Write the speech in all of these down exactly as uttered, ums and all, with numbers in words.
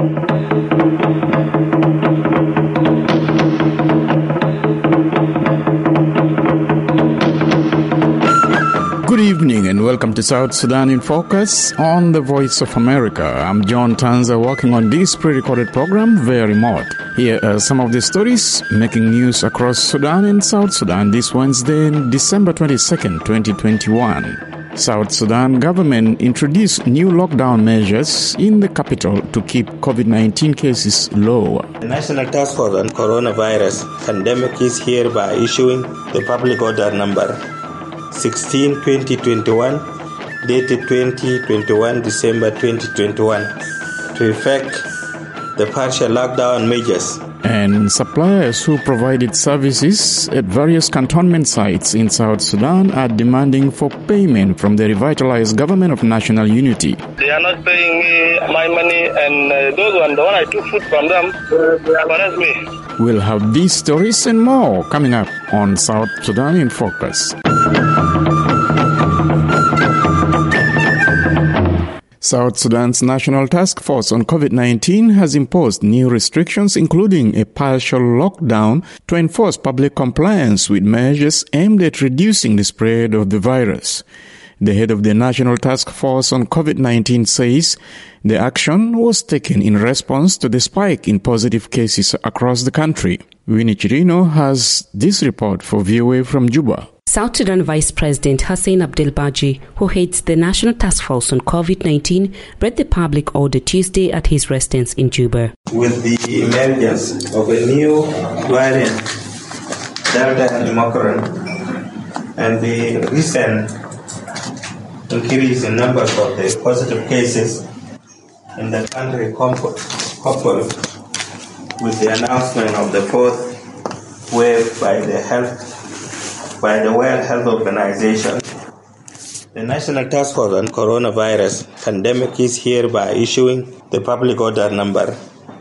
Good evening and welcome to South Sudan in Focus on the Voice of America. I'm John Tanza working on this pre-recorded program via remote. Here are some of the stories making news across Sudan and South Sudan this Wednesday, December twenty-second, twenty twenty-one. South Sudan government introduced new lockdown measures in the capital to keep COVID nineteen cases low. The National Task Force on Coronavirus Pandemic is hereby issuing the public order number sixteen twenty twenty-one, dated twenty twenty-one, December twenty twenty-one, to effect the partial lockdown measures. And suppliers who provided services at various cantonment sites in South Sudan are demanding for payment from the revitalized government of national unity. They are not paying me my money, and uh, those ones, the one I took food from them, they harass me. We'll have these stories and more coming up on South Sudan in Focus. South Sudan's National Task Force on COVID nineteen has imposed new restrictions, including a partial lockdown, to enforce public compliance with measures aimed at reducing the spread of the virus. The head of the National Task Force on COVID nineteen says the action was taken in response to the spike in positive cases across the country. Winnie Chirino has this report for V O A from Juba. South Sudan Vice President Hussein Abdel Baji, who heads the National Task Force on COVID nineteen, read the public order Tuesday at his residence in Juba. With the emergence of a new variant, Delta and Omicron, and the recent increase in numbers of the positive cases in the country, coupled with the announcement of the fourth wave by the health by the World Health Organization, the National Task Force on Coronavirus Pandemic is hereby issuing the public order number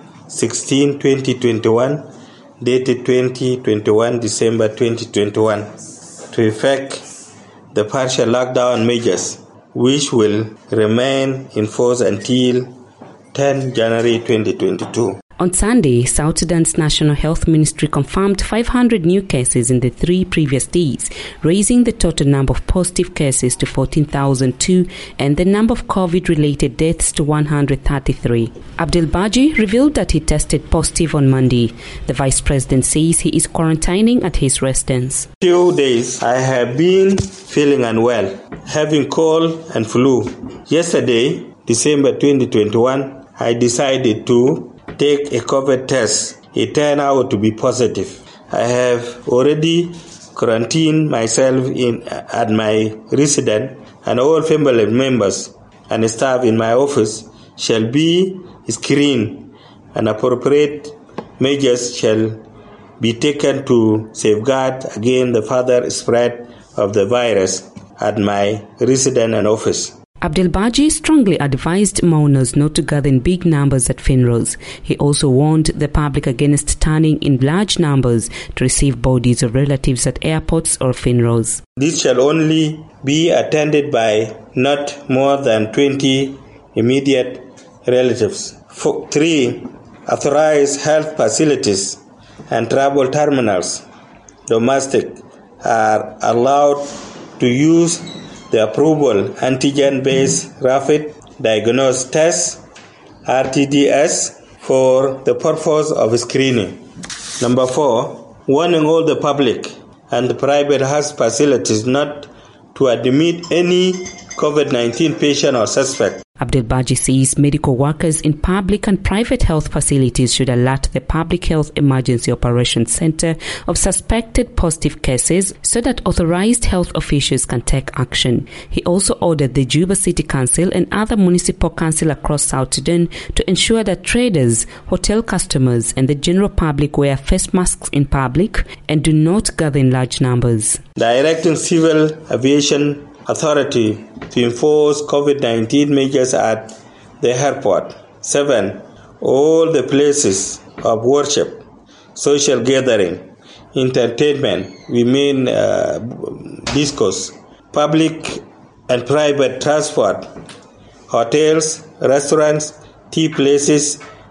sixteen twenty twenty-one, dated twenty twenty-one, December twenty twenty-one, to effect the partial lockdown measures, which will remain in force until tenth January twenty twenty-two. On Sunday, South Sudan's National Health Ministry confirmed five hundred new cases in the three previous days, raising the total number of positive cases to fourteen thousand two and the number of COVID-related deaths to one hundred thirty-three. Abdel Baji revealed that he tested positive on Monday. The Vice President says he is quarantining at his residence. Few days I have been feeling unwell, having cold and flu. Yesterday, December twenty twenty-one, I decided to take a COVID test. It turned out to be positive. I have already quarantined myself in at my residence, and all family members and staff in my office shall be screened, and appropriate measures shall be taken to safeguard against the further spread of the virus at my residence and office. Abdel Baji strongly advised mourners not to gather in big numbers at funerals. He also warned the public against turning in large numbers to receive bodies of relatives at airports or funerals. This shall only be attended by not more than twenty immediate relatives. For three, authorized health facilities and travel terminals, domestic, are allowed to use the approval antigen-based rapid diagnostic test R T D S for the purpose of screening. Number four, warning all the public and the private health facilities not to admit any COVID nineteen patient or suspect. Abdel Baji says medical workers in public and private health facilities should alert the Public Health Emergency Operations Center of suspected positive cases so that authorized health officials can take action. He also ordered the Juba City Council and other municipal councils across South Sudan to ensure that traders, hotel customers, and the general public wear face masks in public and do not gather in large numbers. Directing Civil Aviation Authority to enforce COVID nineteen measures at the airport. Seven, all the places of worship, social gathering, entertainment, we mean uh, discos, public and private transport, hotels, restaurants, tea places,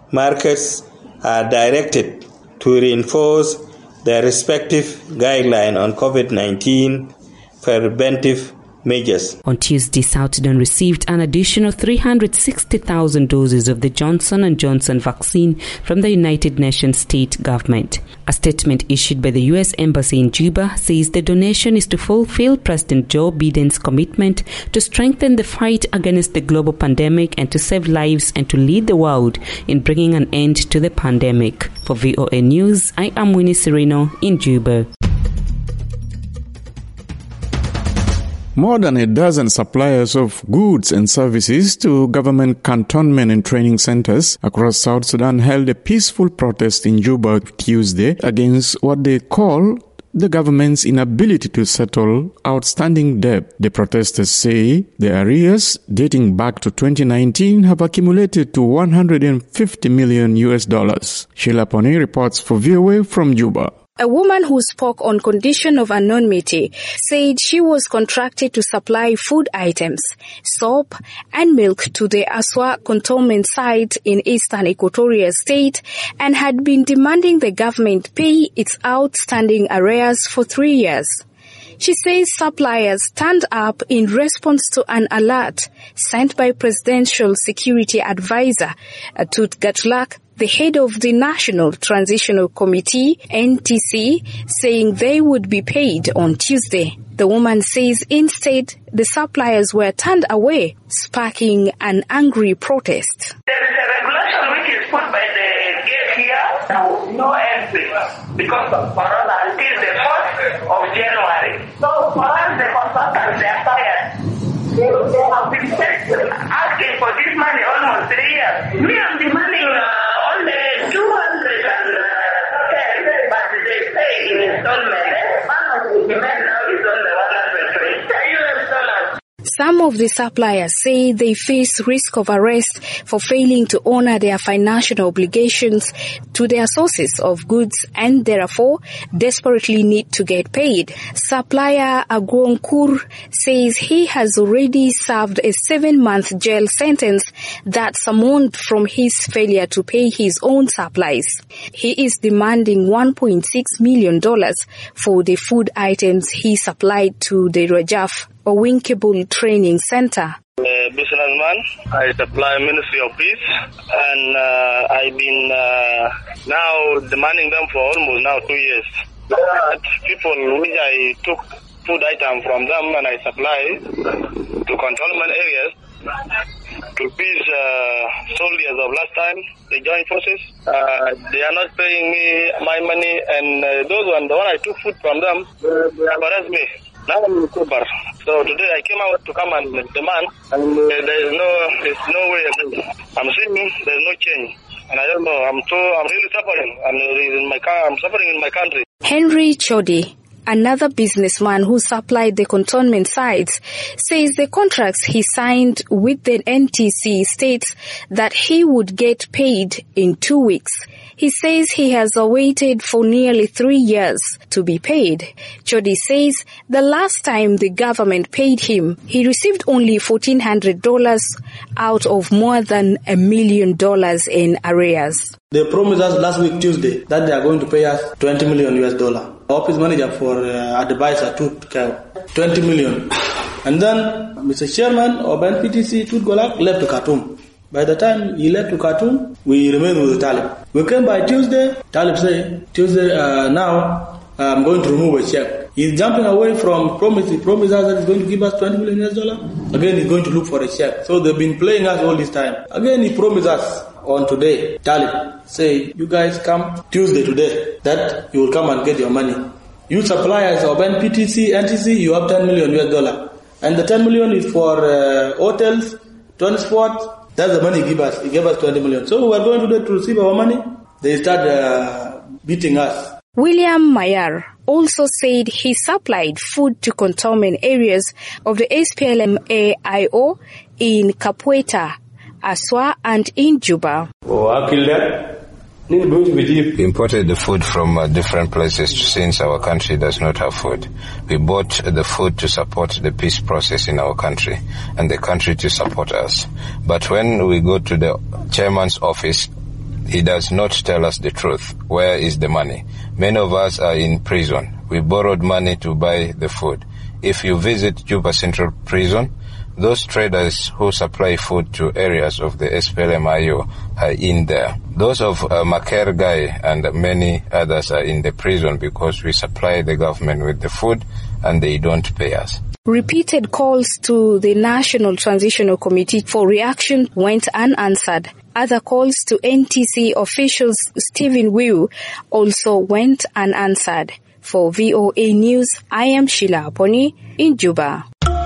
markets are directed to reinforce their respective guideline on COVID nineteen preventive measures. On Tuesday, South Sudan received an additional three hundred sixty thousand doses of the Johnson and Johnson vaccine from the United Nations state government. A statement issued by the U S Embassy in Juba says the donation is to fulfill President Joe Biden's commitment to strengthen the fight against the global pandemic and to save lives and to lead the world in bringing an end to the pandemic. For V O A News, I am Winnie Sereno in Juba. More than a dozen suppliers of goods and services to government cantonment and training centers across South Sudan held a peaceful protest in Juba Tuesday against what they call the government's inability to settle outstanding debt. The protesters say the arrears dating back to twenty nineteen have accumulated to one hundred fifty million U S dollars. Sheila Poni reports for V O A from Juba. A woman who spoke on condition of anonymity said she was contracted to supply food items, soap, and milk to the Aswa cantonment site in eastern Equatoria State and had been demanding the government pay its outstanding arrears for three years. She says suppliers turned up in response to an alert sent by Presidential Security Advisor Tut Gatlak, the head of the National Transitional Committee, N T C, saying they would be paid on Tuesday. The woman says instead the suppliers were turned away, sparking an angry protest. There is a regulation which is put by the gate here, no, no entry because of Corona until the fourth of January. So for us, the consultants, they are tired. They, they have been asking for this money almost three years. We are demanding uh, only two hundred and ten, but they pay in installment. One of the demand now is only one hundred twenty U S dollars. Some of the suppliers say they face risk of arrest for failing to honor their financial obligations to their sources of goods and therefore desperately need to get paid. Supplier Agwonkur says he has already served a seven-month jail sentence that summoned from his failure to pay his own supplies. He is demanding one point six million dollars for the food items he supplied to the Rajaf Owinkable Training Center. A businessman, I supply Ministry of Peace, and uh, I've been uh, now demanding them for almost now two years. But people which I took food item from them and I supply to cantonment areas to peace uh, soldiers of last time, they joined forces. Uh, they are not paying me my money, and uh, those one, the one I took food from them, they have arrested me. Now I'm in Kubar. So today I came out to come and demand, and uh, there is no, there's no way of it. I'm seeing there's no change, and I don't know. I'm so, I'm really suffering. I'm in my, I'm suffering in my country. Henry Chodi, another businessman who supplied the cantonment sites, says the contracts he signed with the N T C states that he would get paid in two weeks. He says he has awaited for nearly three years to be paid. Chodi says the last time the government paid him, he received only fourteen hundred dollars out of more than a million dollars in arrears. They promised us last week Tuesday that they are going to pay us twenty million U S dollar. Office manager for uh, advisor took twenty million. And then Mister Chairman of N P T C Tut Golak left to Khartoum. By the time he left to Khartoum, we remained with the Talib. We came by Tuesday. Talib said, Tuesday, uh, now I'm going to remove a check. He's jumping away from promise. He promised us that he's going to give us twenty million U S dollar. Again, he's going to look for a check. So they've been playing us all this time. Again, he promised us on today, Talib, say, you guys come Tuesday today, that you will come and get your money. You suppliers of N P T C, N T C, you have ten million U S dollar. And the ten million is for uh, hotels, transport. That's the money he gave us. He gave us twenty million. So we are going today to receive our money. They start uh, beating us. William Mayar also said he supplied food to cantonment areas of the S P L M A I O in Kapweta, Aswa, and in Juba. We imported the food from uh, different places since our country does not have food. We bought the food to support the peace process in our country and the country to support us. But when we go to the chairman's office, he does not tell us the truth. Where is the money? Many of us are in prison. We borrowed money to buy the food. If you visit Juba Central Prison, those traders who supply food to areas of the S P L M I O are in there. Those of uh, Maker Guy and many others are in the prison because we supply the government with the food and they don't pay us. Repeated calls to the National Transitional Committee for reaction went unanswered. Other calls to N T C officials Stephen Wiu also went unanswered. For V O A News, I am Sheila Aponi in Juba.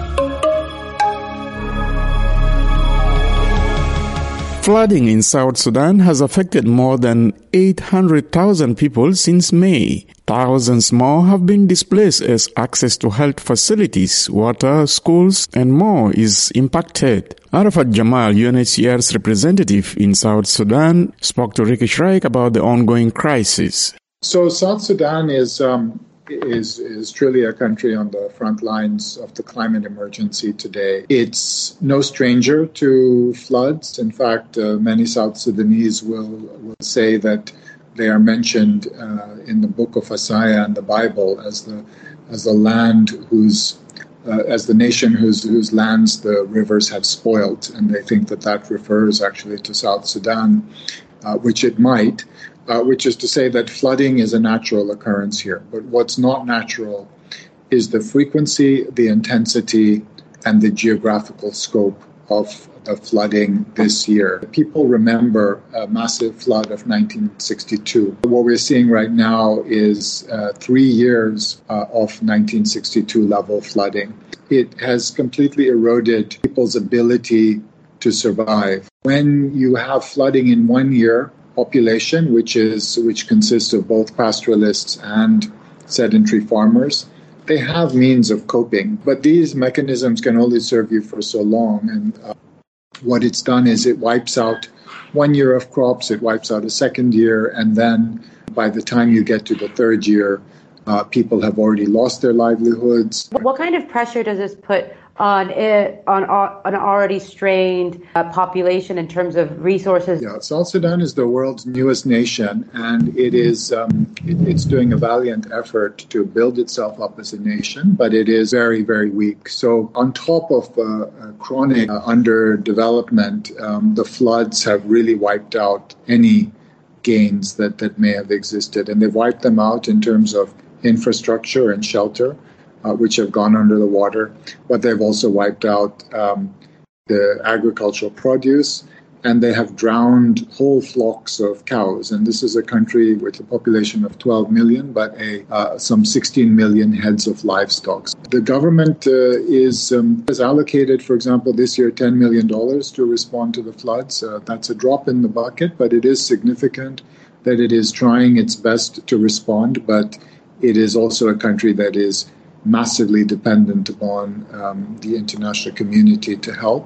Flooding in South Sudan has affected more than eight hundred thousand people since May. Thousands more have been displaced as access to health facilities, water, schools, and more is impacted. Arafat Jamal, U N H C R's representative in South Sudan, spoke to Ricky Shrike about the ongoing crisis. So South Sudan is um, is is truly a country on the front lines of the climate emergency today. It's no stranger to floods. In fact, uh, many South Sudanese will will say that they are mentioned uh, in the book of Isaiah and the Bible as the as the land whose uh, as the nation whose whose lands the rivers have spoiled, and they think that that refers actually to South Sudan, uh, which it might. Uh, which is to say that flooding is a natural occurrence here. But what's not natural is the frequency, the intensity, and the geographical scope of the flooding this year. People remember a massive flood of nineteen sixty-two. What we're seeing right now is uh, three years uh, of nineteen sixty-two level flooding. It has completely eroded people's ability to survive. When you have flooding in one year, population, which is which consists of both pastoralists and sedentary farmers, they have means of coping. But these mechanisms can only serve you for so long. And uh, what it's done is it wipes out one year of crops, it wipes out a second year, and then by the time you get to the third year, uh, people have already lost their livelihoods. What kind of pressure does this put on it, on an already strained uh, population in terms of resources? Yeah, South Sudan is the world's newest nation, and it is um, it, it's doing a valiant effort to build itself up as a nation, but it is very, very weak. So on top of uh, chronic uh, underdevelopment, um, the floods have really wiped out any gains that, that may have existed, and they've wiped them out in terms of infrastructure and shelter, Uh, which have gone under the water, but they've also wiped out um, the agricultural produce, and they have drowned whole flocks of cows. And this is a country with a population of twelve million, but a, uh, some sixteen million heads of livestock. The government uh, is um, has allocated, for example, this year ten million dollars to respond to the floods. Uh, that's a drop in the bucket, but it is significant that it is trying its best to respond, but it is also a country that is massively dependent upon um, the international community to help.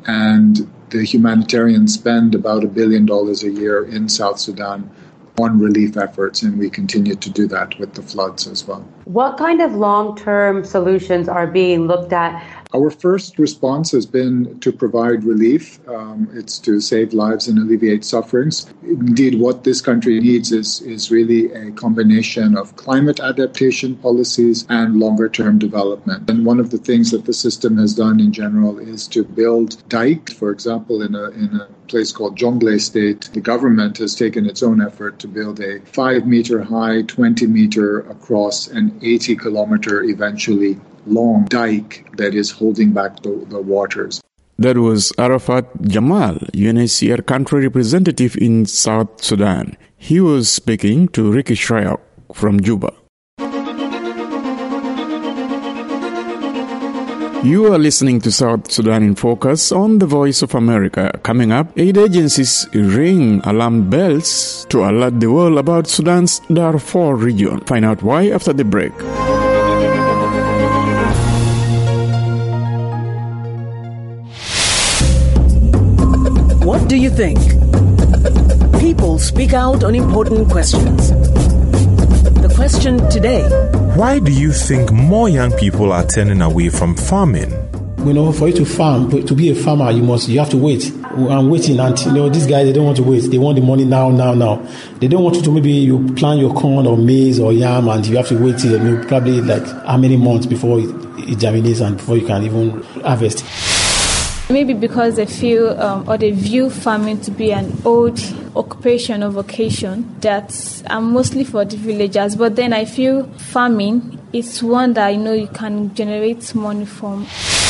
And the humanitarians spend about a billion dollars a year in South Sudan on relief efforts, and we continue to do that with the floods as well. What kind of long-term solutions are being looked at? Our first response has been to provide relief. Um, it's to save lives and alleviate sufferings. Indeed, what this country needs is, is really a combination of climate adaptation policies and longer-term development. And one of the things that the system has done in general is to build dikes. For example, in a, in a place called Jonglei State, the government has taken its own effort to build a five-meter high, twenty-meter across, and eighty-kilometer eventually long dike that is holding back the, the waters. That was Arafat Jamal, U N H C R country representative in South Sudan. He was speaking to Ricky Shrike from Juba. You are listening to South Sudan in Focus on the Voice of America. Coming up, aid agencies ring alarm bells to alert the world about Sudan's Darfur region. Find out why after the break. What do you think? People speak out on important questions. The question today: why do you think more young people are turning away from farming? You know, for you to farm, to be a farmer, you must you have to wait. I'm waiting, and you know, these guys, they don't want to wait. They want the money now, now, now. They don't want you to maybe you plant your corn or maize or yam, and you have to wait till maybe probably like how many months before it, it germinates and before you can even harvest. Maybe because they feel um, or they view farming to be an old occupation or vocation that are mostly for the villagers. But then I feel farming is one that I know you can generate money from.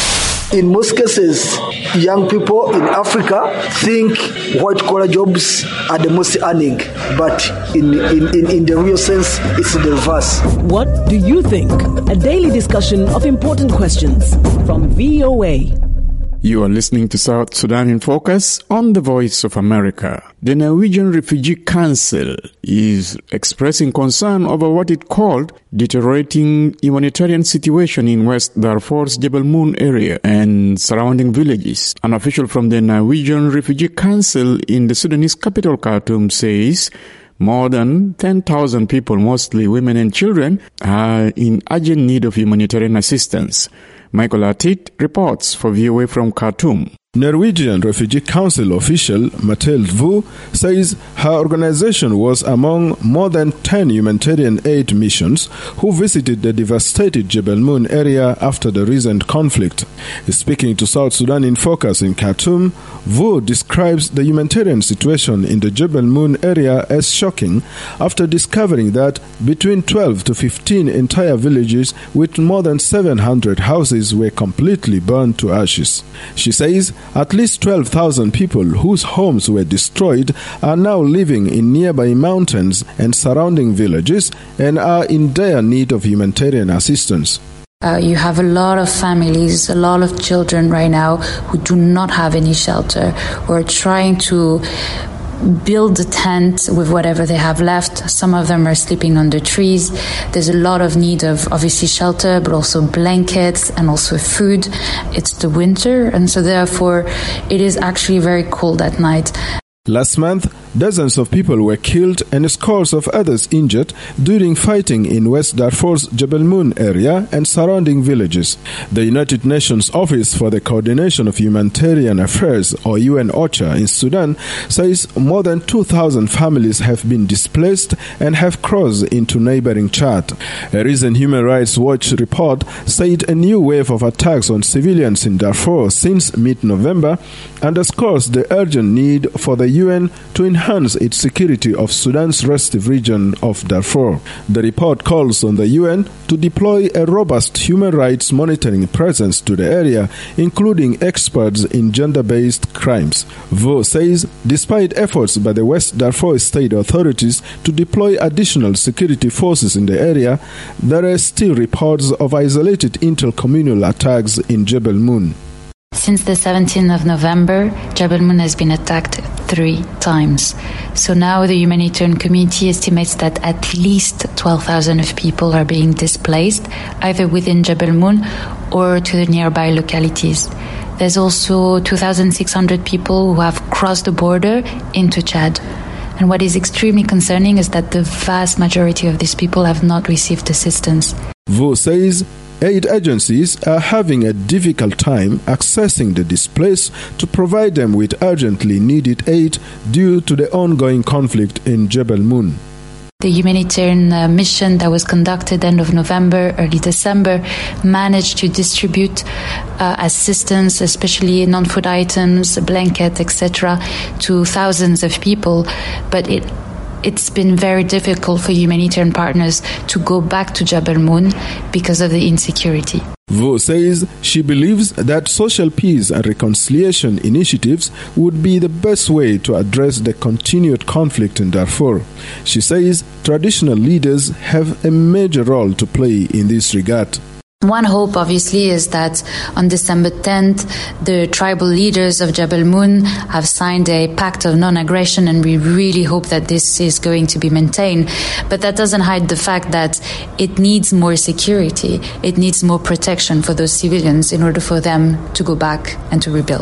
In most cases, young people in Africa think white-collar jobs are the most earning, but in, in, in, in the real sense, it's the reverse. What do you think? A daily discussion of important questions from V O A. You are listening to South Sudan in Focus on the Voice of America. The Norwegian Refugee Council is expressing concern over what it called deteriorating humanitarian situation in West Darfur's Jebel Moon area and surrounding villages. An official from the Norwegian Refugee Council in the Sudanese capital Khartoum says more than ten thousand people, mostly women and children, are in urgent need of humanitarian assistance. Michael Atit reports for V O A from Khartoum. Norwegian Refugee Council official Mathilde Vu says her organization was among more than ten humanitarian aid missions who visited the devastated Jebel Moon area after the recent conflict. Speaking to South Sudan in Focus in Khartoum, Vu describes the humanitarian situation in the Jebel Moon area as shocking after discovering that between twelve to fifteen entire villages with more than seven hundred houses were completely burned to ashes. She says at least twelve thousand people whose homes were destroyed are now living in nearby mountains and surrounding villages and are in dire need of humanitarian assistance. Uh, you have a lot of families, a lot of children right now who do not have any shelter, who are trying to build a tent with whatever they have left. Some of them are sleeping under trees. There's a lot of need of obviously shelter, but also blankets and also food. It's the winter, and so therefore it is actually very cold at night. Last month, dozens of people were killed and scores of others injured during fighting in West Darfur's Jebel Moon area and surrounding villages. The United Nations Office for the Coordination of Humanitarian Affairs, or U N OCHA, in Sudan says more than two thousand families have been displaced and have crossed into neighboring Chad. A recent Human Rights Watch report said a new wave of attacks on civilians in Darfur since mid-November underscores the urgent need for the U N to enhance its security of Sudan's restive region of Darfur. The report calls on the U N to deploy a robust human rights monitoring presence to the area, including experts in gender-based crimes. Vo says despite efforts by the West Darfur state authorities to deploy additional security forces in the area, there are still reports of isolated intercommunal attacks in Jebel Moon. Since the seventeenth of November, Jebel Moon has been attacked three times. So now the humanitarian community estimates that at least twelve thousand of people are being displaced, either within Jebel Moon or to the nearby localities. There's also two thousand six hundred people who have crossed the border into Chad. And what is extremely concerning is that the vast majority of these people have not received assistance. Vo says aid agencies are having a difficult time accessing the displaced to provide them with urgently needed aid due to the ongoing conflict in Jebel Moon. The humanitarian uh, mission that was conducted end of November, early December, managed to distribute uh, assistance, especially non-food items, blankets, et cetera, to thousands of people, but it It's been very difficult for humanitarian partners to go back to Jebel Moon because of the insecurity. Vo says she believes that social peace and reconciliation initiatives would be the best way to address the continued conflict in Darfur. She says traditional leaders have a major role to play in this regard. One hope, obviously, is that on December tenth, the tribal leaders of Jebel Moon have signed a pact of non-aggression, and we really hope that this is going to be maintained. But that doesn't hide the fact that it needs more security. It needs more protection for those civilians in order for them to go back and to rebuild.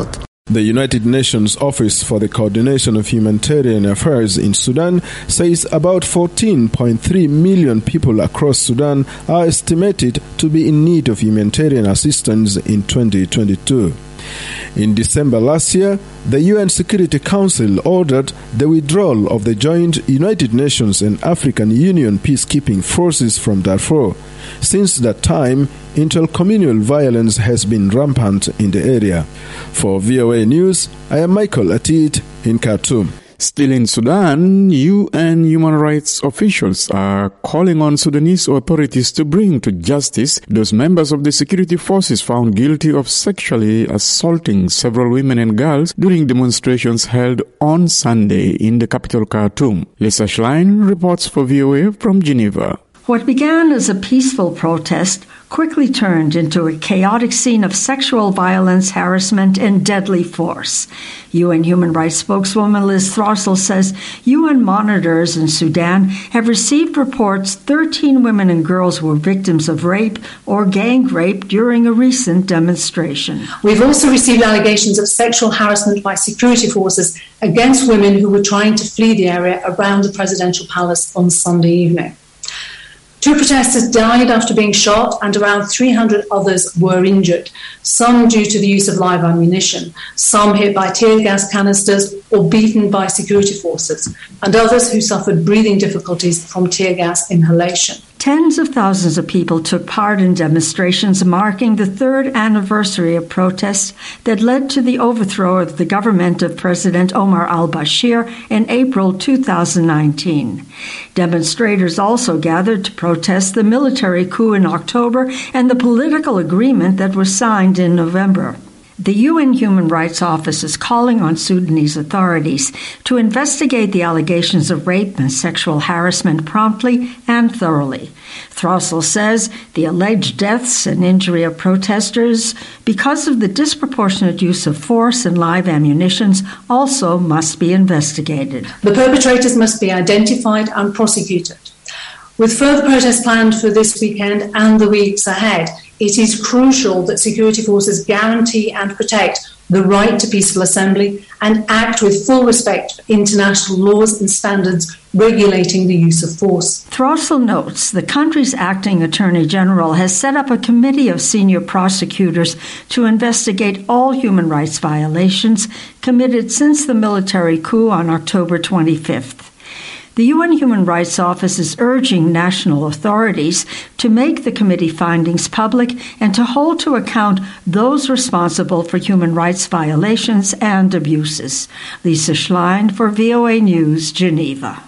The United Nations Office for the Coordination of Humanitarian Affairs in Sudan says about fourteen point three million people across Sudan are estimated to be in need of humanitarian assistance in twenty twenty-two. In December last year, the U N Security Council ordered the withdrawal of the joint United Nations and African Union peacekeeping forces from Darfur. Since that time, intercommunal violence has been rampant in the area. For V O A News, I am Michael Atit in Khartoum. Still in Sudan, U N human rights officials are calling on Sudanese authorities to bring to justice those members of the security forces found guilty of sexually assaulting several women and girls during demonstrations held on Sunday in the capital Khartoum. Lisa Schlein reports for V O A from Geneva. What began as a peaceful protest quickly turned into a chaotic scene of sexual violence, harassment, and deadly force. U N human rights spokeswoman Liz Throssell says U N monitors in Sudan have received reports thirteen women and girls were victims of rape or gang rape during a recent demonstration. We've also received allegations of sexual harassment by security forces against women who were trying to flee the area around the presidential palace on Sunday evening. Two protesters died after being shot and around three hundred others were injured, some due to the use of live ammunition, some hit by tear gas canisters or beaten by security forces, and others who suffered breathing difficulties from tear gas inhalation. Tens of thousands of people took part in demonstrations marking the third anniversary of protests that led to the overthrow of the government of President Omar al-Bashir in April two thousand nineteen. Demonstrators also gathered to protest the military coup in October and the political agreement that was signed in November. The U N Human Rights Office is calling on Sudanese authorities to investigate the allegations of rape and sexual harassment promptly and thoroughly. Throssell says the alleged deaths and injury of protesters because of the disproportionate use of force and live ammunitions also must be investigated. The perpetrators must be identified and prosecuted. With further protests planned for this weekend and the weeks ahead, it is crucial that security forces guarantee and protect the right to peaceful assembly and act with full respect for international laws and standards regulating the use of force. Throssell notes the country's acting attorney general has set up a committee of senior prosecutors to investigate all human rights violations committed since the military coup on October twenty-fifth. The U N Human Rights Office is urging national authorities to make the committee findings public and to hold to account those responsible for human rights violations and abuses. Lisa Schlein for V O A News, Geneva.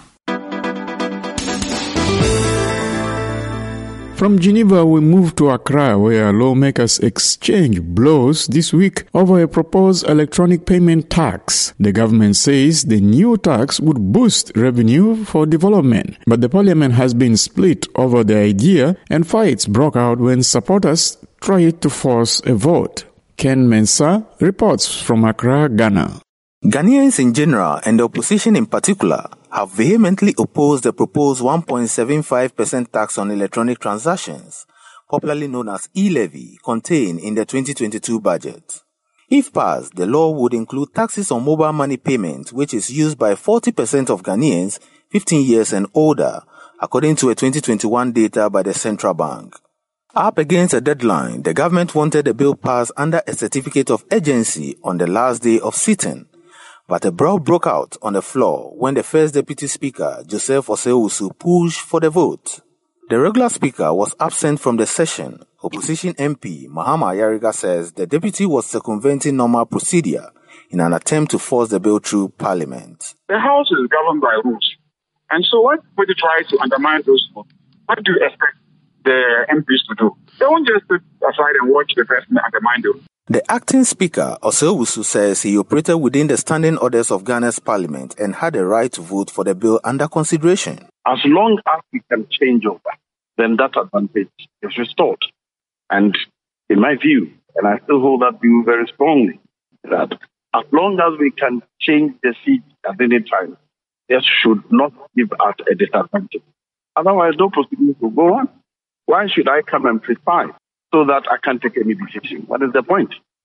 From Geneva, we move to Accra, where lawmakers exchange blows this week over a proposed electronic payment tax. The government says the new tax would boost revenue for development, but the parliament has been split over the idea, and fights broke out when supporters tried to force a vote. Ken Mensah reports from Accra, Ghana. Ghanaians in general and the opposition in particular have vehemently opposed the proposed one point seven five percent tax on electronic transactions, popularly known as e-levy, contained in the twenty twenty-two budget. If passed, the law would include taxes on mobile money payment, which is used by forty percent of Ghanaians fifteen years and older, according to a twenty twenty-one data by the Central Bank. Up against a deadline, the government wanted the bill passed under a certificate of urgency on the last day of sitting. But a brawl broke out on the floor when the first deputy speaker, Joseph Osei-Owusu, pushed for the vote. The regular speaker was absent from the session. Opposition M P Mahama Ayariga says the deputy was circumventing normal procedure in an attempt to force the bill through Parliament. The House is governed by rules. And so when people try to undermine those rules, what do you expect the M Ps to do? They won't just sit aside and watch the person undermine the rules. The acting speaker, Osei-Owusu, says he operated within the standing orders of Ghana's parliament and had a right to vote for the bill under consideration. As long as we can change over, then that advantage is restored. And in my view, and I still hold that view very strongly, that as long as we can change the seat at any time, this should not give us a disadvantage. Otherwise, no proceedings will go on. Why should I come and preside so that I can't take any decision? What is the point?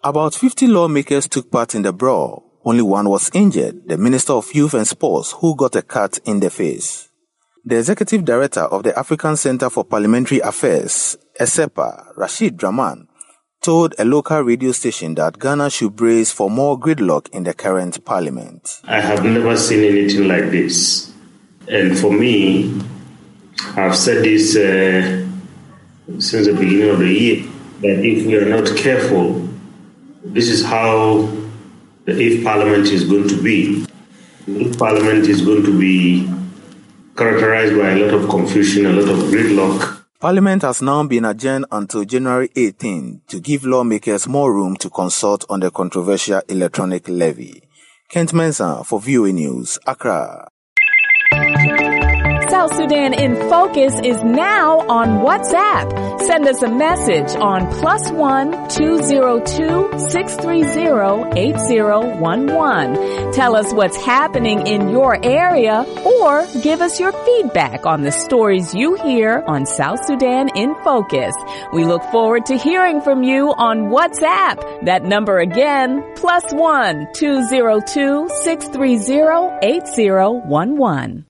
About fifty lawmakers took part in the brawl. Only one was injured, the Minister of Youth and Sports, who got a cut in the face. The Executive Director of the African Center for Parliamentary Affairs, ECEPA, Rashid Draman, told a local radio station that Ghana should brace for more gridlock in the current parliament. I have never seen anything like this. And for me, I've said this uh, since the beginning of the year, that if we are not careful, this is how the eighth parliament is going to be. The eighth parliament is going to be characterized by a lot of confusion, a lot of gridlock. Parliament has now been adjourned until January eighteenth to give lawmakers more room to consult on the controversial electronic levy. Kent Mensah for V O A News, Accra. South Sudan in Focus is now on WhatsApp. Send us a message on plus one two zero two six three zero eight zero one one. Tell us what's happening in your area or give us your feedback on the stories you hear on South Sudan in Focus. We look forward to hearing from you on WhatsApp. That number again, plus one two zero two six three zero eight zero one one.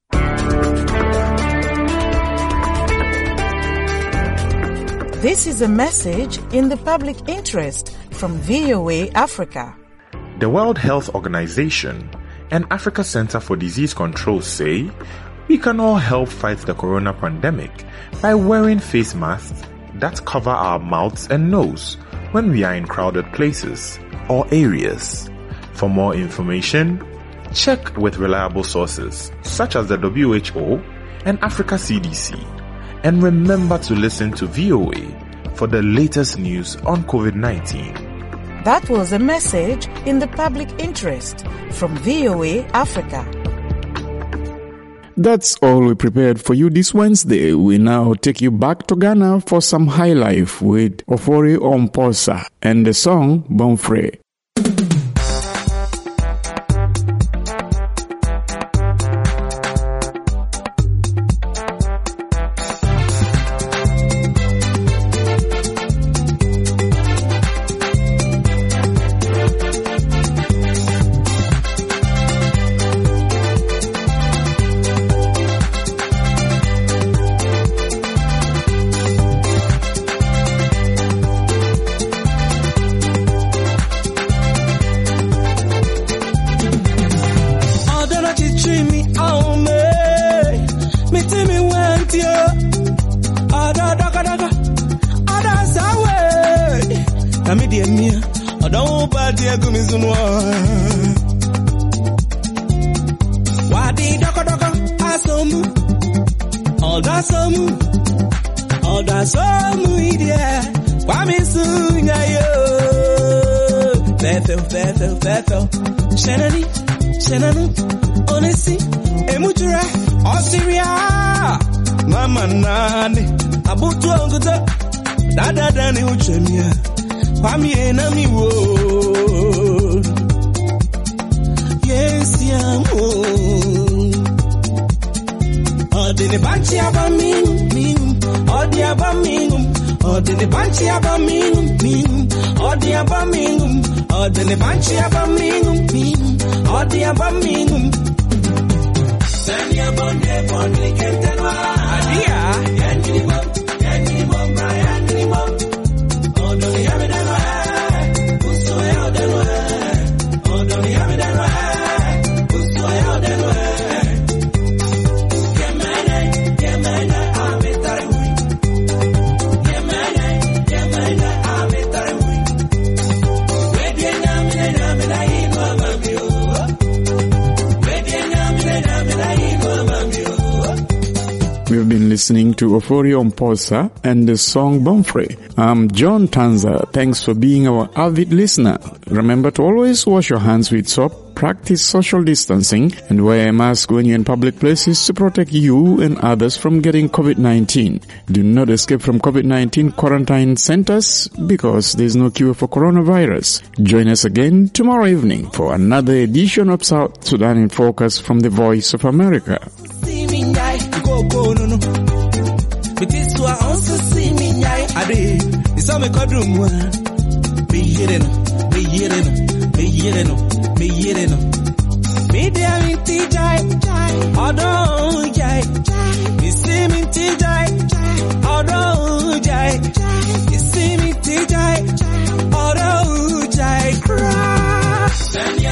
This is a message in the public interest from V O A Africa. The World Health Organization and Africa Center for Disease Control say we can all help fight the corona pandemic by wearing face masks that cover our mouths and nose when we are in crowded places or areas. For more information, check with reliable sources such as the W H O and Africa C D C. And remember to listen to V O A for the latest news on COVID nineteen. That was a message in the public interest from V O A Africa. That's all we prepared for you this Wednesday. We now take you back to Ghana for some high life with Ofori Omposa and the song Bonfre. We've been listening to Ofori Omposa and the song Bonfre. I'm John Tanza. Thanks for being our avid listener. Remember to always wash your hands with soap, practice social distancing, and wear a mask when you're in public places to protect you and others from getting COVID nineteen. Do not escape from COVID nineteen quarantine centers because there's no cure for coronavirus. Join us again tomorrow evening for another edition of South Sudan in Focus from the Voice of America. Go no no. But it's why also see me nyai ade. It's all me kodum wa. Be hidden. me yere no, me yere no, me yere no. Me dia minti jai, odo jai, me see minti jai, odo jai, me see minti jai, odo jai. Cry.